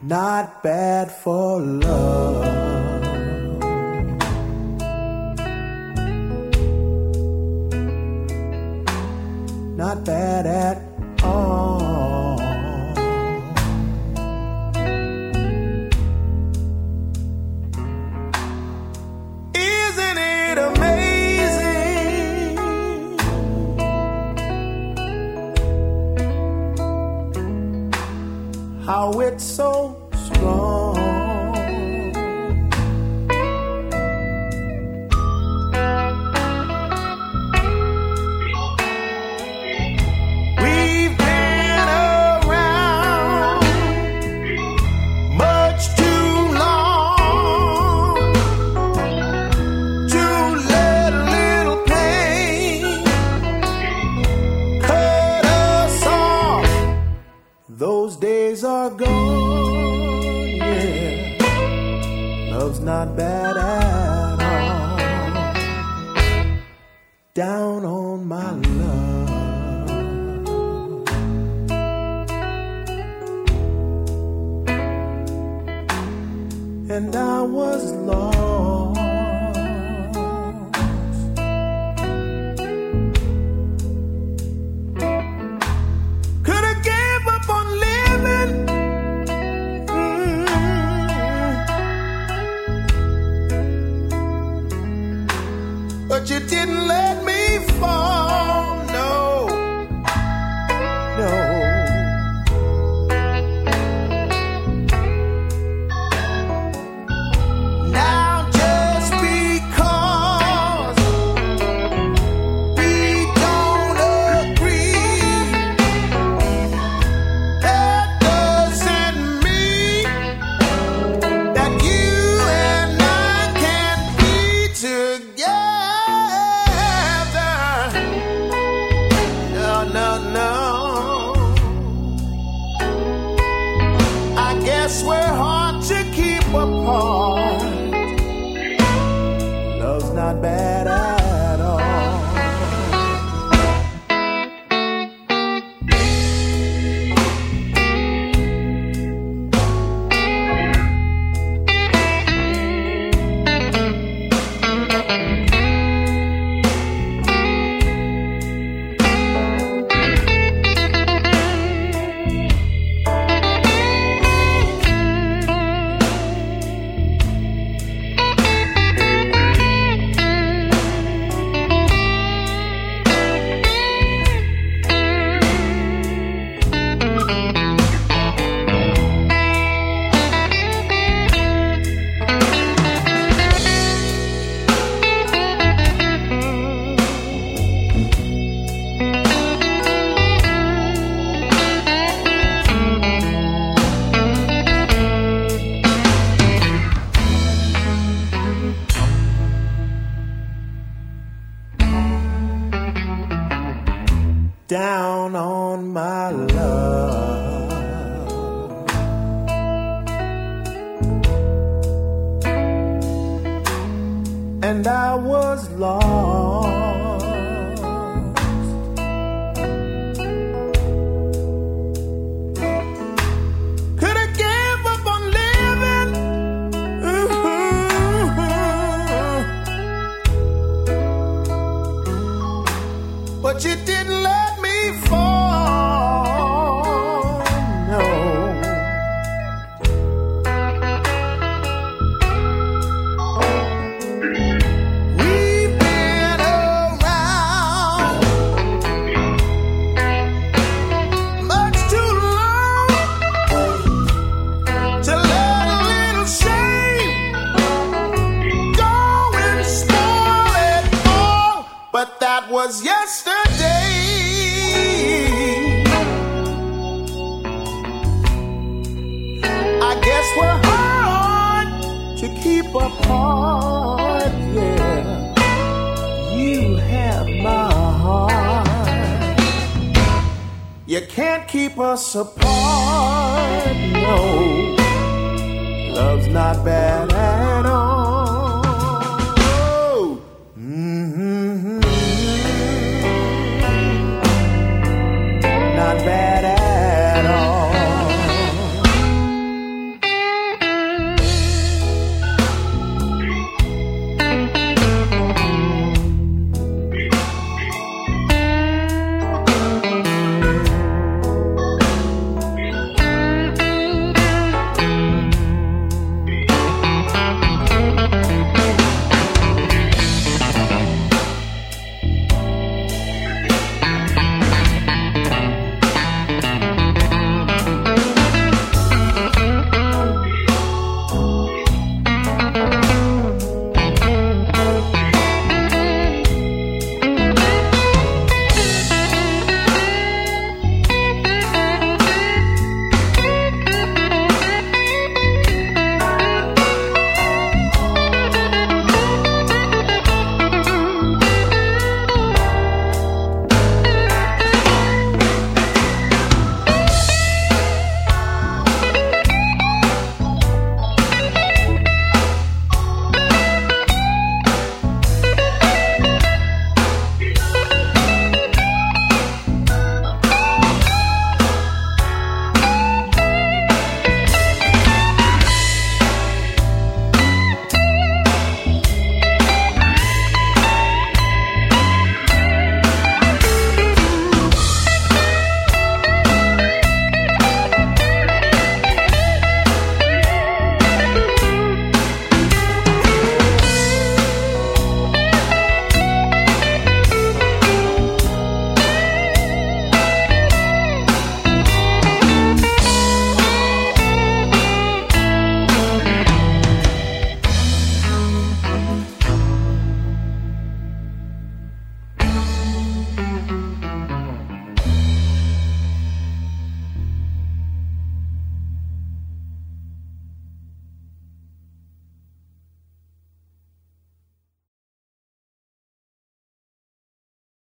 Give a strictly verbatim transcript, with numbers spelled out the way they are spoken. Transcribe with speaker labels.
Speaker 1: not bad for love. Not bad at all. Isn't it amazing how it's so strong? We've been around much too long to let a little pain cut us off. Those days are gone, yeah. Love's not bad at all. Down on my love. And I was lost. Could have gave up on living. Mm. But you didn't let me fall. No, no. Now just because we don't agree, that doesn't mean that you and I can't be together. No, no, no. I guess we're hard to keep apart. Love's not bad at all. Down on my love. And I was lost. Could have gave up on living. Mm-hmm. But you didn't let me fall. No. We've been around much too long to let a little shame go and spoil it all. But that was yesterday. I guess we're hard to keep apart, yeah. You have my heart. You can't keep us apart, no. Love's not bad at all.